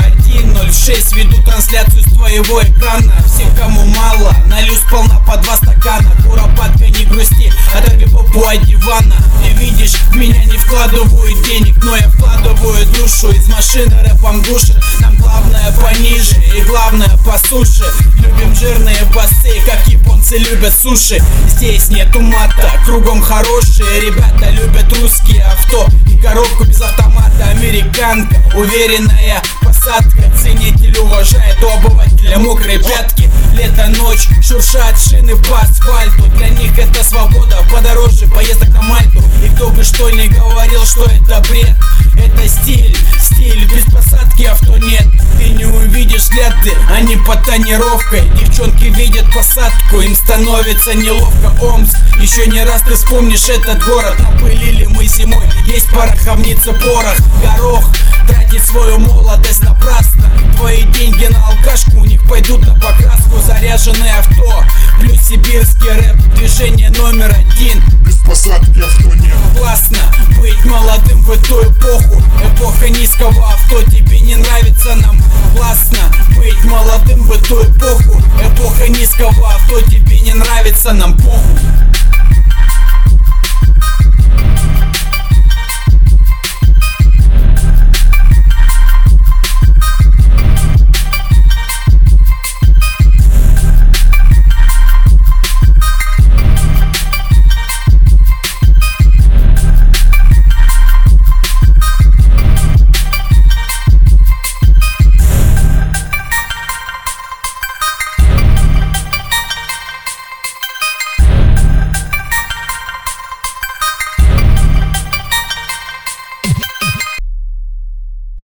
106 веду трансляцию с твоего экрана. Всем, кому мало, налью сполна по 2 стакана. Куропатка, не грусти, оторви попу от дивана. И видишь, в меня не вкладывают денег, но я вкладываю душу. Из машины рэпом души, нам главное пониже и главное по суше. Любим жирные басы, как японцы любят суши. Здесь нету мата, кругом хорошие ребята. Любят русские авто и коробку без автомата. Американка, уверенная посадка. Ценитель уважает у обывателя мокрые пятки. Лето, ночь, шуршат шины по асфальту. Для них это свобода, подороже поездок на Мальту. И кто бы что ни говорил, что это бред, это стиль, без посадки авто нет. Ты не увидишь следы, они под тонировкой. Девчонки видят посадку, им становится неловко. Омск, еще не раз ты вспомнишь этот город. Напылили мы зимой, есть пороховница порох. Горох тратит свою молодость напрасно. Твои деньги на алкашку у них пойдут на покраску. Заряженное авто, плюс сибирский рэп. Движение номер 1, без посадки авто нет. Классно быть молодым в эту эпоху. Эпоха низкого авто, тебе не нравится нам. Классно быть молодым в эту эпоху. Эпоха низкого авто, тебе не нравится нам. Похуй.